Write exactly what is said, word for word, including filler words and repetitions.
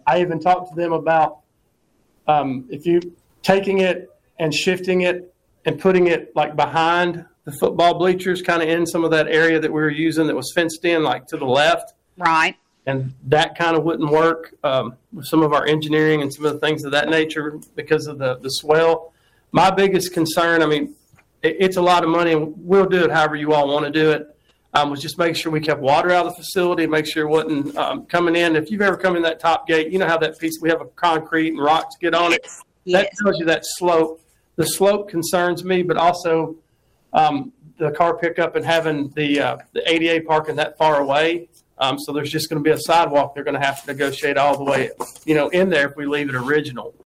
I even talked to them about um, if you taking it and shifting it and putting it like behind the football bleachers, kind of in some of that area that we were using that was fenced in, like to the left. Right. And that kind of wouldn't work um, with some of our engineering and some of the things of that nature because of the, the swell. My biggest concern, I mean, it, it's a lot of money, and we'll do it however you all want to do it, um, was just make sure we kept water out of the facility, make sure it wasn't um, coming in. If you've ever come in that top gate, you know how that piece, we have a concrete and rocks get on it. Yes. That tells you that slope. The slope concerns me, but also um, the car pickup and having the, uh, the A D A parking that far away. Um, so there's just going to be a sidewalk they're going to have to negotiate all the way, you know, in there if we leave it original.